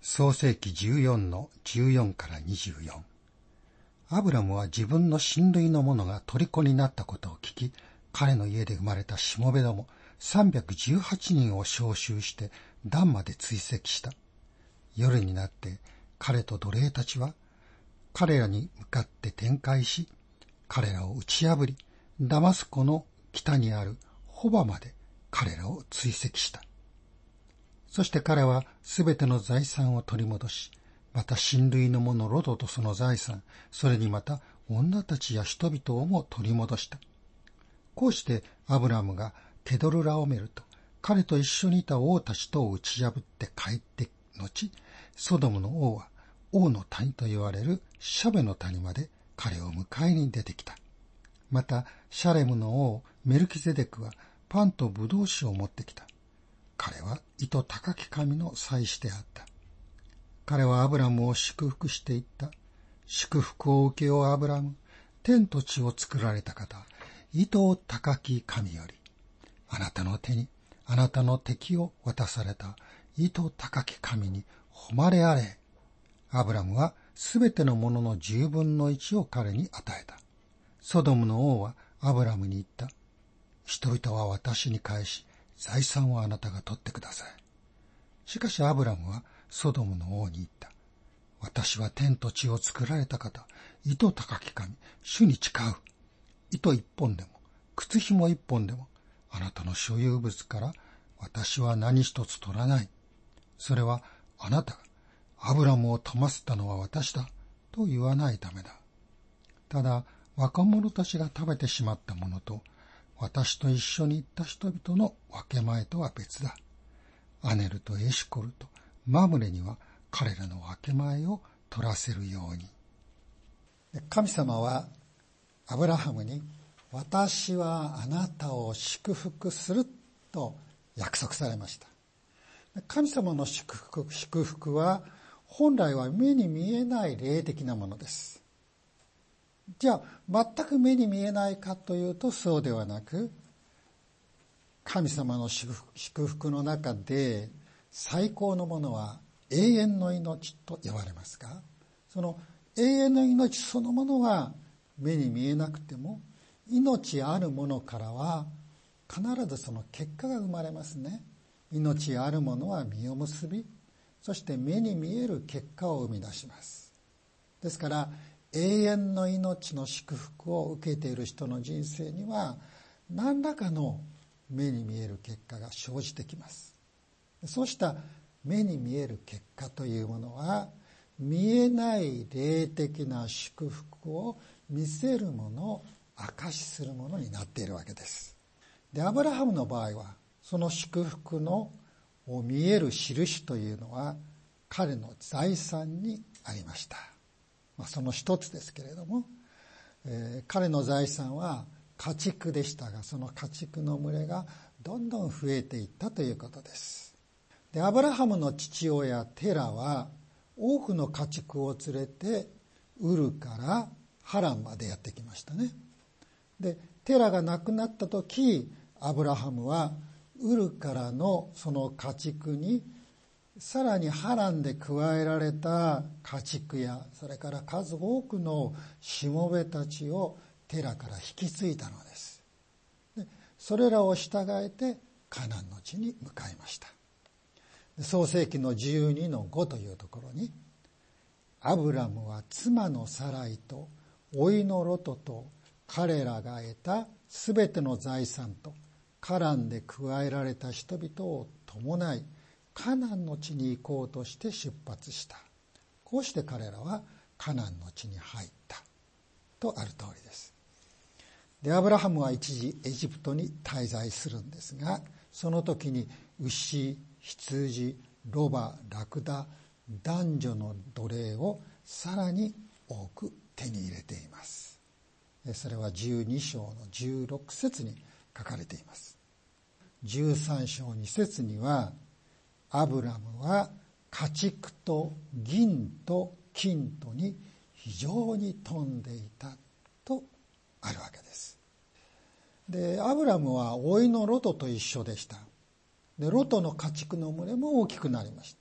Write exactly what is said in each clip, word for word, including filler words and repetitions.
創世記じゅうよんのじゅうよんからにじゅうよん。アブラムは自分の親類の者が虜になったことを聞き、彼の家で生まれたしもべどもさんびゃくじゅうはちにんを召集してダンまで追跡した。夜になって彼と奴隷たちは彼らに向かって展開し、彼らを打ち破り、ダマスコの北にあるホバまで彼らを追跡した。そして彼はすべての財産を取り戻し、また親類の者ロトとその財産、それにまた女たちや人々をも取り戻した。こうしてアブラムがケドルラオメルと彼と一緒にいた王たちとを打ち破って帰って後、ソドムの王は王の谷と言われるシャベの谷まで彼を迎えに出てきた。またシャレムの王メルキゼデクはパンとブドウ酒を持ってきた。彼は糸高き神の祭司であった。彼はアブラムを祝福していった。祝福を受けようアブラム、天と地を作られた方、糸高き神より、あなたの手にあなたの敵を渡された糸高き神に誉れあれ。アブラムはすべてのものの十分の一を彼に与えた。ソドムの王はアブラムに言った。人々は私に返し、財産をあなたが取ってください。しかしアブラムはソドムの王に言った。私は天と地を作られた方、糸高き神、主に誓う。糸一本でも、靴紐一本でも、あなたの所有物から私は何一つ取らない。それはあなたがアブラムを富ませたのは私だと言わないためだ。ただ若者たちが食べてしまったものと私と一緒に行った人々の分け前とは別だ。アネルとエシコルとマムレには彼らの分け前を取らせるように。神様はアブラハムに私はあなたを祝福すると約束されました。神様の祝福、祝福は本来は目に見えない霊的なものです。じゃあ全く目に見えないかというとそうではなく、神様の祝福、祝福の中で最高のものは永遠の命と呼ばれますが、その永遠の命そのものは目に見えなくても命あるものからは必ずその結果が生まれますね。命あるものは実を結び、そして目に見える結果を生み出します。ですから永遠の命の祝福を受けている人の人生には何らかの目に見える結果が生じてきます。そうした目に見える結果というものは見えない霊的な祝福を見せるもの、証しするものになっているわけです。で、アブラハムの場合はその祝福の見える印というのは彼の財産にありました。まあ、その一つですけれども、えー、彼の財産は家畜でしたが、その家畜の群れがどんどん増えていったということです。で、アブラハムの父親テラは多くの家畜を連れてウルからハランまでやってきましたね。で、テラが亡くなった時、アブラハムはウルからのその家畜にさらにハランで加えられた家畜や、それから数多くのしもべたちをテラから引き継いだのです。で、それらを従えてカナンの地に向かいました。創世記のじゅうにのごというところに、アブラムは妻のサライと甥のロトと彼らが得たすべての財産とカナンで加えられた人々を伴いカナンの地に行こうとして出発した。こうして彼らはカナンの地に入ったとある通りです。で、アブラハムは一時エジプトに滞在するんですが、その時に牛、羊、ロバ、ラクダ、男女の奴隷をさらに多く手に入れています。それはじゅうに章のじゅうろく節に書かれています。じゅうさん章に節には、アブラムは家畜と銀と金とに非常に富んでいたとあるわけです。で、アブラムは甥のロトと一緒でした。で、ロトの家畜の群れも大きくなりました。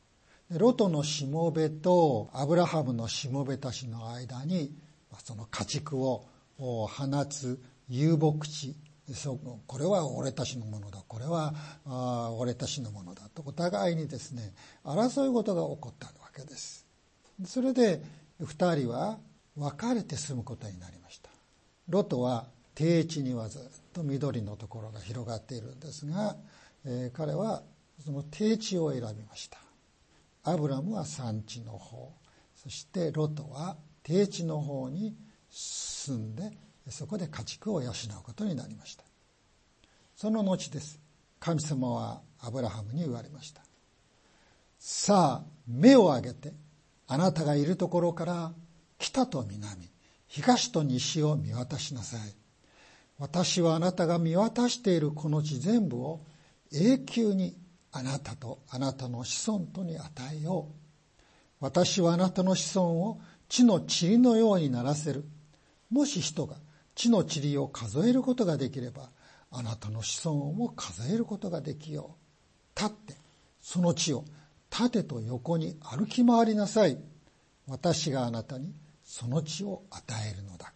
ロトのしもべとアブラハムのしもべたちの間にその家畜を放つ遊牧地、これは俺たちのものだ、これは俺たちのものだとお互いにですね争い事が起こったわけです。それで二人は別れて住むことになりました。ロトは低地にはずっと緑のところが広がっているんですが、えー、彼はその低地を選びました。アブラムは山地の方、そしてロトは低地の方に住んで、そこで家畜を養うことになりました。その後です。神様はアブラハムに言われました。さあ、目を上げて、あなたがいるところから北と南、東と西を見渡しなさい。私はあなたが見渡しているこの地全部を永久にあなたとあなたの子孫とに与えよう。私はあなたの子孫を地の塵のようにならせる。もし人が地の塵を数えることができれば、あなたの子孫をも数えることができよう。立ってその地を縦と横に歩き回りなさい。私があなたにその地を与えるのだから。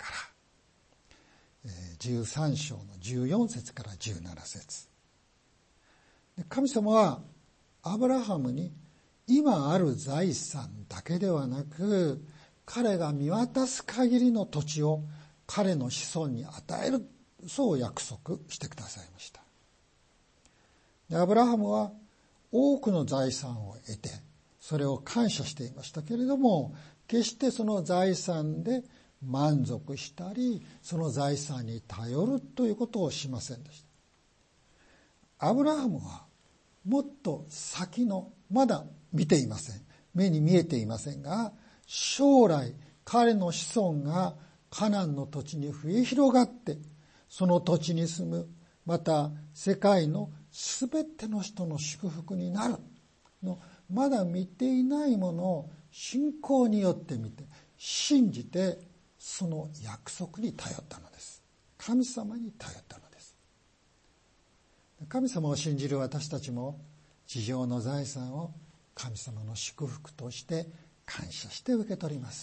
じゅうさん章のじゅうよん節からじゅうなな節。神様はアブラハムに今ある財産だけではなく、彼が見渡す限りの土地を彼の子孫に与える、そう約束してくださいました。でアブラハムは多くの財産を得て、それを感謝していましたけれども、決してその財産で満足したり、その財産に頼るということをしませんでした。アブラハムはもっと先の、まだ見ていません。目に見えていませんが、将来彼の子孫がカナンの土地に増え広がって、その土地に住む、また世界のすべての人の祝福になるの、まだ見ていないものを信仰によって見て、信じて、その約束に頼ったのです。神様に頼ったのです。神様を信じる私たちも、地上の財産を神様の祝福として感謝して受け取ります。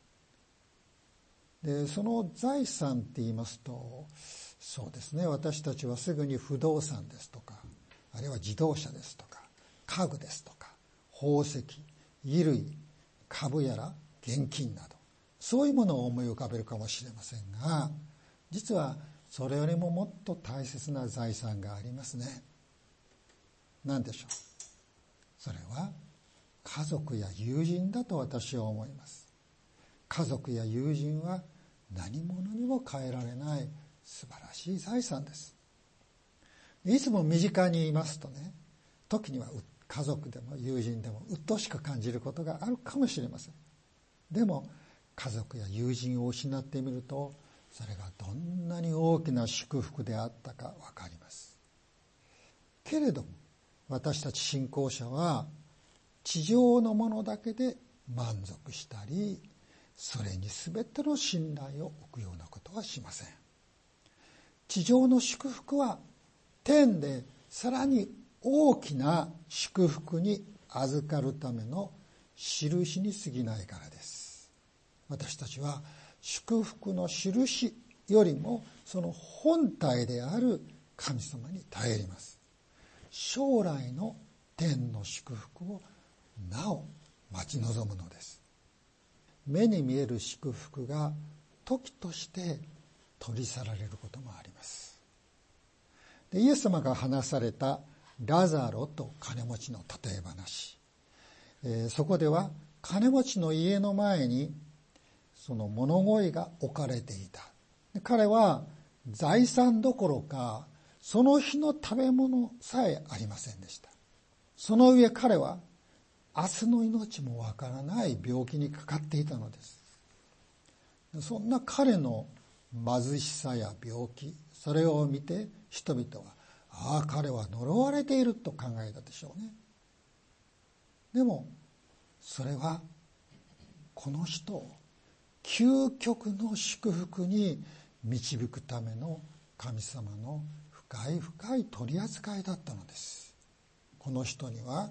で、その財産って言いますと、そうですね、私たちはすぐに不動産ですとか、あるいは自動車ですとか、家具ですとか、宝石、衣類、株やら現金など、そういうものを思い浮かべるかもしれませんが、実はそれよりももっと大切な財産がありますね。何でしょう。それは家族や友人だと私は思います。家族や友人は何者にも変えられない素晴らしい財産です。いつも身近にいますとね、時には家族でも友人でも鬱陶しく感じることがあるかもしれません。でも家族や友人を失ってみると、それがどんなに大きな祝福であったか分かります。けれども私たち信仰者は地上のものだけで満足したり、それに全ての信頼を置くようなことはしません。地上の祝福は天でさらに大きな祝福に預かるための印に過ぎないからです。私たちは祝福の印よりもその本体である神様に頼ります。将来の天の祝福をなお待ち望むのです。目に見える祝福が時として取り去られることもあります。で、イエス様が話されたラザロと金持ちの例え話、えー、そこでは金持ちの家の前にその物乞いが置かれていた。で、彼は財産どころかその日の食べ物さえありませんでした。その上彼は明日の命もわからない病気にかかっていたのです。そんな彼の貧しさや病気、それを見て人々は、ああ、彼は呪われていると考えたでしょうね。でもそれはこの人を究極の祝福に導くための神様の深い深い取り扱いだったのです。この人には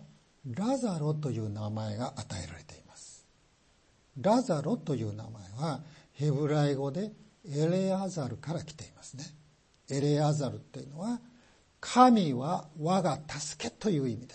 ラザロという名前が与えられています。ラザロという名前はヘブライ語でエレアザルから来ていますね。エレアザルというのは神は我が助けという意味です。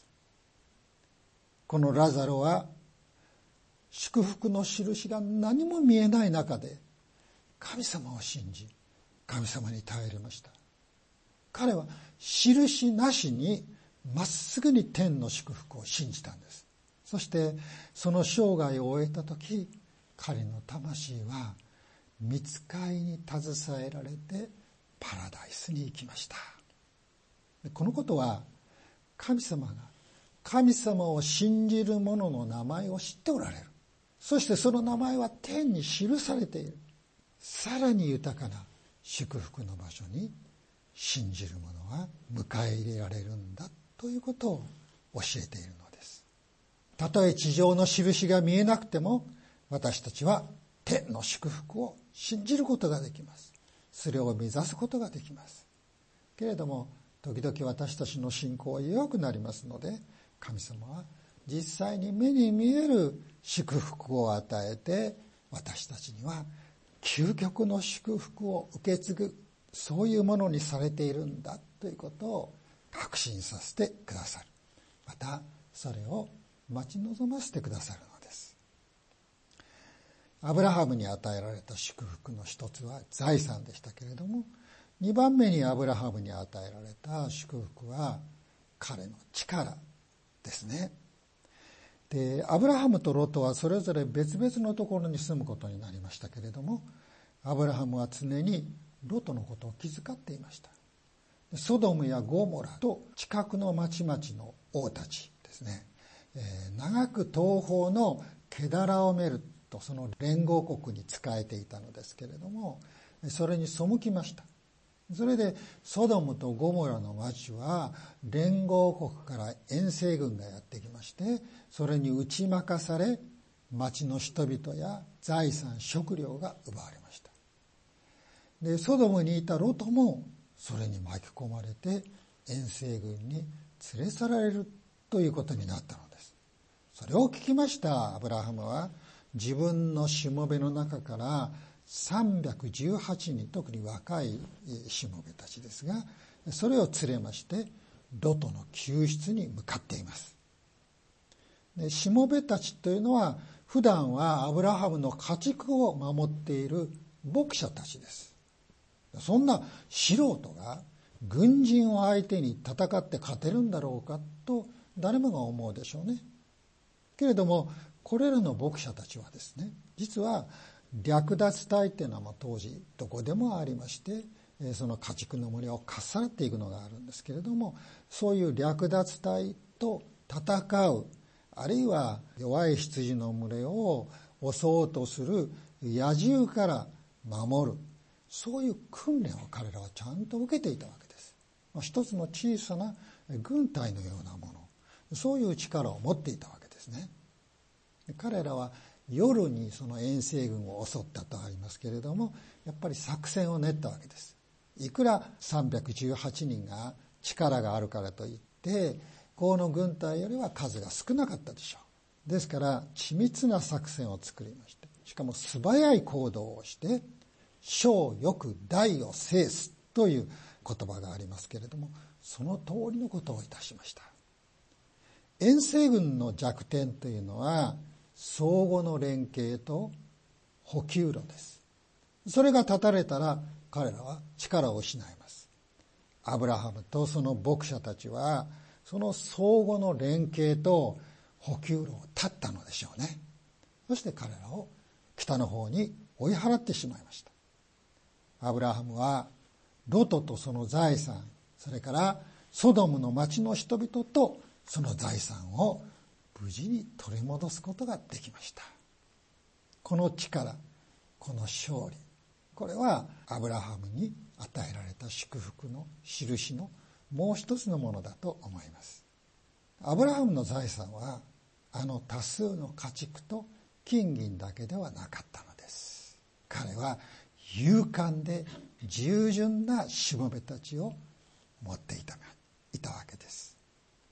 このラザロは祝福の印が何も見えない中で神様を信じ、神様に頼りました。彼は印なしにまっすぐに天の祝福を信じたんです。そしてその生涯を終えた時、彼の魂は御使いに携えられてパラダイスに行きました。このことは神様が神様を信じる者の名前を知っておられる。そしてその名前は天に記されている。さらに豊かな祝福の場所に信じる者は迎え入れられるんだということを教えているのです。たとえ地上の印が見えなくても、私たちは天の祝福を信じることができます。それを目指すことができます。けれども時々私たちの信仰は弱くなりますので、神様は実際に目に見える祝福を与えて、私たちには究極の祝福を受け継ぐ、そういうものにされているんだということを確信させてくださる。またそれを待ち望ませてくださるのです。アブラハムに与えられた祝福の一つは財産でしたけれども、二番目にアブラハムに与えられた祝福は彼の力ですね。で、アブラハムとロトはそれぞれ別々のところに住むことになりましたけれども、アブラハムは常にロトのことを気遣っていました。ソドムやゴモラと近くの町々の王たちですね、えー、長く東方のケダラオメルとその連合国に仕えていたのですけれども、それに背きました。それでソドムとゴモラの町は連合国から遠征軍がやってきまして、それに打ち負かされ、町の人々や財産、食料が奪われました。で、ソドムにいたロトもそれに巻き込まれて遠征軍に連れ去られるということになったのです。それを聞きましたアブラハムは、自分のしもべの中からさんびゃくじゅうはちにん、特に若いしもべたちですが、それを連れましてロトの救出に向かっています。で、しもべたちというのは普段はアブラハムの家畜を守っている牧者たちです。そんな素人が軍人を相手に戦って勝てるんだろうかと誰もが思うでしょうね。けれどもこれらの牧者たちはですね、実は略奪隊っていうのは当時どこでもありまして、その家畜の群れをかっさらっていくのがあるんですけれども、そういう略奪隊と戦う、あるいは弱い羊の群れを襲おうとする野獣から守る、そういう訓練を彼らはちゃんと受けていたわけです。一つの小さな軍隊のようなもの、そういう力を持っていたわけですね。彼らは夜にその遠征軍を襲ったとありますけれども、やっぱり作戦を練ったわけです。いくらさんびゃくじゅうはちにんが力があるからといってこの軍隊よりは数が少なかったでしょう。ですから緻密な作戦を作りまして、しかも素早い行動をして小よく大を制すという言葉がありますけれども、その通りのことをいたしました。遠征軍の弱点というのは相互の連携と補給路です。それが断たれたら彼らは力を失います。アブラハムとその牧者たちはその相互の連携と補給路を断ったのでしょうね。そして彼らを北の方に追い払ってしまいました。アブラハムはロトとその財産、それからソドムの町の人々とその財産を無事に取り戻すことができました。この力、この勝利、これはアブラハムに与えられた祝福の印のもう一つのものだと思います。アブラハムの財産はあの多数の家畜と金銀だけではなかったのです。彼は勇敢で従順なしもべたちを持っていたがいたわけです。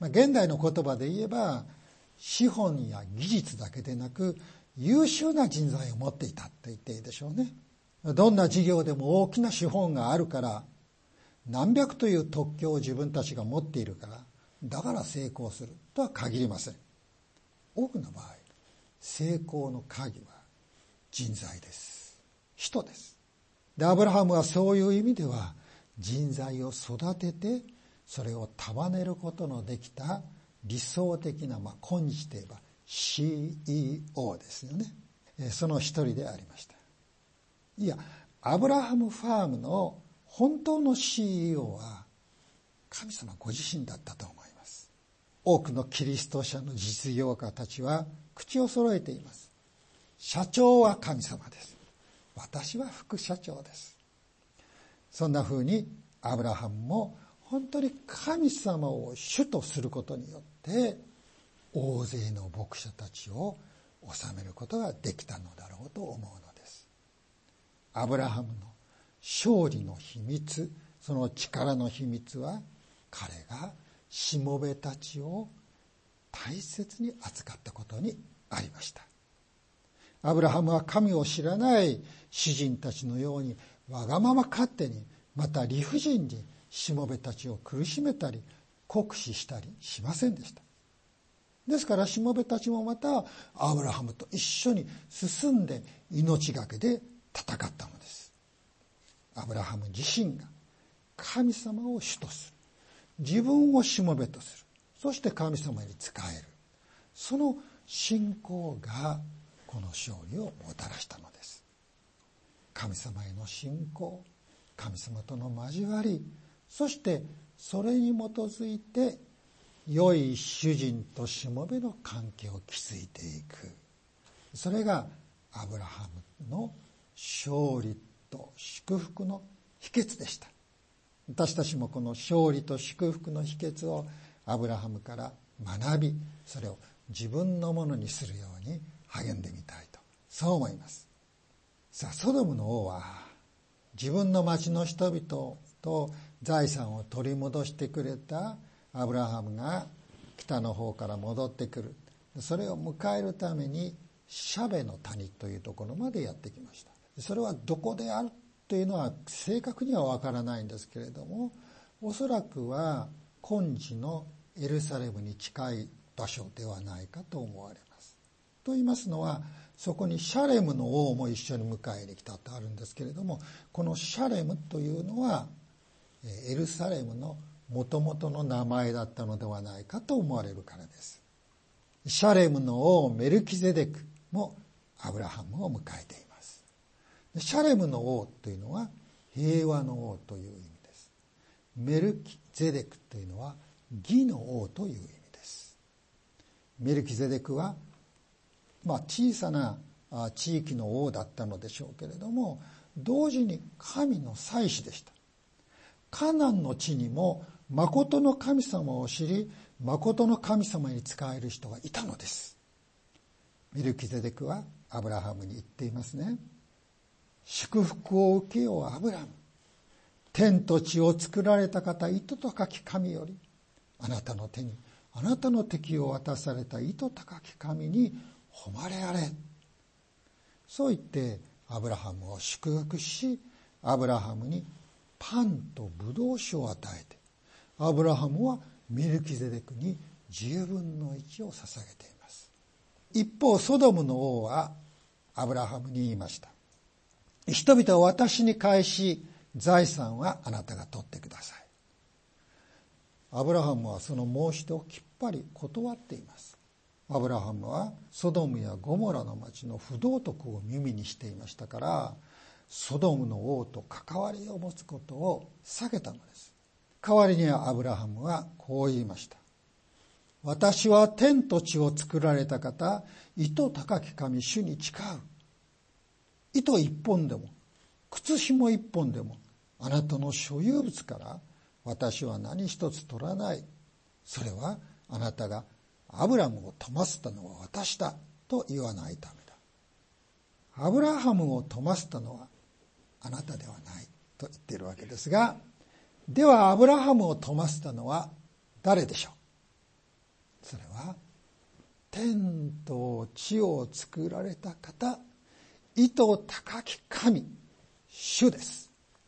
まあ、現代の言葉で言えば、資本や技術だけでなく優秀な人材を持っていたって言っていいでしょうね。どんな事業でも大きな資本があるから、何百という特許を自分たちが持っているから、だから成功するとは限りません。多くの場合、成功の鍵は人材です。人です。で、アブラハムはそういう意味では人材を育てて、それを束ねることのできた理想的な、まあ、今日といえば シーイーオー ですよね。その一人でありました。いや、アブラハムファームの本当の シーイーオー は神様ご自身だったと思います。多くのキリスト者の実業家たちは口を揃えています。社長は神様です。私は副社長です。そんな風にアブラハムも本当に神様を主とすることによって大勢の牧者たちを治めることができたのだろうと思うのです。アブラハムの勝利の秘密、その力の秘密は彼がしもべたちを大切に扱ったことにありました。アブラハムは神を知らない主人たちのようにわがまま勝手に、また理不尽にしもべたちを苦しめたり酷使したりしませんでした。ですからしもべたちもまたアブラハムと一緒に進んで命がけで戦ったのです。アブラハム自身が神様を主とする、自分をしもべとする、そして神様に仕える、その信仰がこの勝利をもたらしたのです。神様への信仰、神様との交わり、そしてそれに基づいて良い主人としもべの関係を築いていく、それがアブラハムの勝利と祝福の秘訣でした。私たちもこの勝利と祝福の秘訣をアブラハムから学び、それを自分のものにするように励んでみたいと、そう思います。さあ、ソドムの王は自分の町の人々と財産を取り戻してくれたアブラハムが北の方から戻ってくる、それを迎えるためにシャベの谷というところまでやってきました。それはどこであるというのは正確にはわからないんですけれども、おそらくは今時のエルサレムに近い場所ではないかと思われます。と言いますのは、そこにシャレムの王も一緒に迎えに来たとあるんですけれども、このシャレムというのはエルサレムのもともとの名前だったのではないかと思われるからです。シャレムの王メルキゼデクもアブラハムを迎えています。シャレムの王というのは平和の王という意味です。メルキゼデクというのは義の王という意味です。メルキゼデクはまあ、小さな地域の王だったのでしょうけれども、同時に神の祭司でした。カナンの地にも誠の神様を知り、誠の神様に仕える人がいたのです。メルキゼデクはアブラハムに言っていますね。祝福を受けようアブラム。天と地を作られた方、糸高き神より、あなたの手にあなたの敵を渡された糸高き神に誉れあれ。そう言ってアブラハムを祝福し、アブラハムにパンとブドウ酒を与えて、アブラハムはメルキゼデクにじゅうぶんのいちを捧げています。一方ソドムの王はアブラハムに言いました。人々を私に返し、財産はあなたが取ってください。アブラハムはその申し出をきっぱり断っています。アブラハムはソドムやゴモラの町の不道徳を耳にしていましたから、ソドムの王と関わりを持つことを避けたのです。代わりにアブラハムはこう言いました。私は天と地を作られた方、糸高き神主に誓う。糸一本でも靴紐一本でもあなたの所有物から私は何一つ取らない。それはあなたがアブラムを富ませたのは私だと言わないためだ。アブラハムを富ませたのはあなたではないと言っているわけですが、ではアブラハムを富ませたのは誰でしょそれは天と地を作られた方、意図高き神、主です。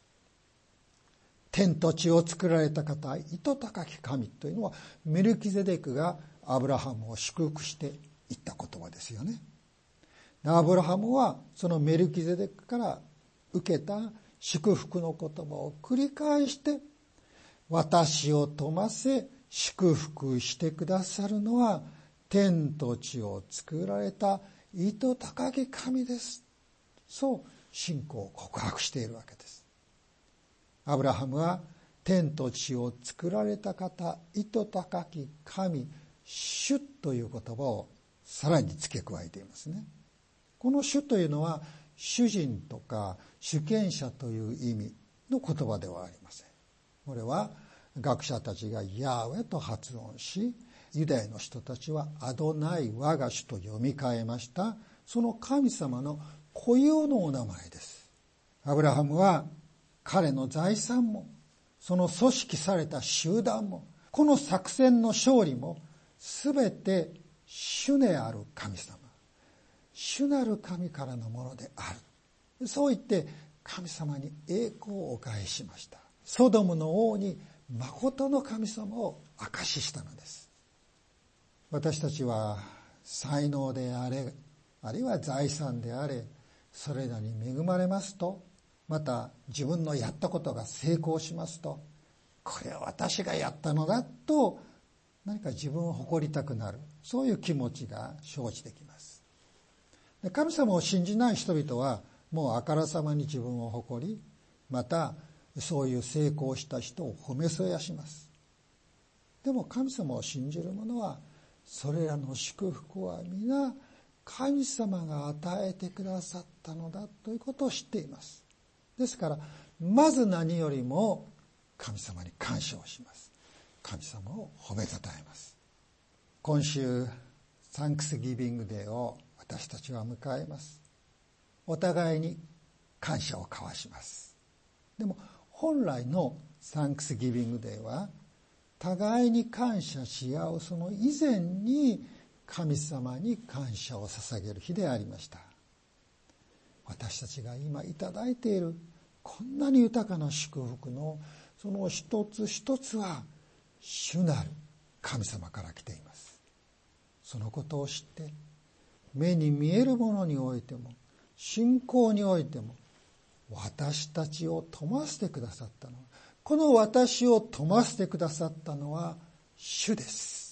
天と地を作られた方、意図高き神というのは、メルキゼデクがアブラハムを祝福して言った言葉ですよね。アブラハムはそのメルキゼデクから受けた祝福の言葉を繰り返して、私を富ませ祝福してくださるのは天と地を作られた意図高き神です。そう信仰を告白しているわけです。アブラハムは天と地を作られた方、意図高き神、主という言葉をさらに付け加えていますね。この主というのは主人とか主権者という意味の言葉ではありません。これは学者たちがヤーウェと発音し、ユダヤの人たちはアドナイ我が主と読み替えました。その神様の固有のお名前です。アブラハムは彼の財産も、その組織された集団も、この作戦の勝利も、すべて主である神様、主なる神からのものである。そう言って神様に栄光をお返ししました。ソドムの王に誠の神様を証ししたのです。私たちは才能であれ、あるいは財産であれ、それらに恵まれますと、また自分のやったことが成功しますと、これは私がやったのだと何か自分を誇りたくなる、そういう気持ちが生じてきます。で、神様を信じない人々はもうあからさまに自分を誇り、またそういう成功した人を褒めそやします。でも神様を信じる者はそれらの祝福は皆神様が与えてくださったのだということを知っています。ですからまず何よりも神様に感謝をします。神様を褒めたたえます。今週サンクスギビングデーを私たちは迎えます。お互いに感謝を交わします。でも本来のサンクスギビングデーは互いに感謝し合うその以前に神様に感謝を捧げる日でありました。私たちが今いただいているこんなに豊かな祝福のその一つ一つは主なる神様から来ています。そのことを知って目に見えるものにおいても信仰においても私たちを富ませてくださったのは、この私を富ませてくださったのは主です。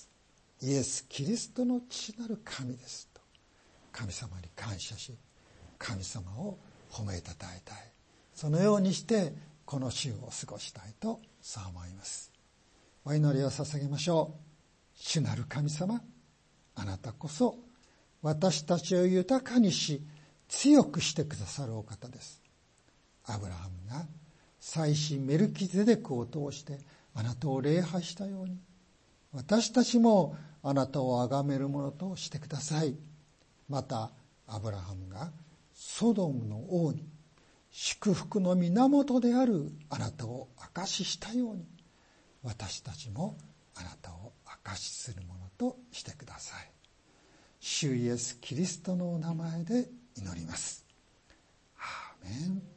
イエス・キリストの父なる神ですと神様に感謝し、神様を褒めたたえたい。そのようにしてこの週を過ごしたいとそう思います。お祈りを捧げましょう。主なる神様、あなたこそ私たちを豊かにし強くしてくださるお方です。アブラハムが祭司メルキゼデクを通してあなたを礼拝したように、私たちもあなたを崇めるものとしてください。またアブラハムがソドムの王に祝福の源であるあなたを証ししたように、私たちもあなたを証しするものとしてください。主イエス・キリストのお名前で祈ります。アーメン。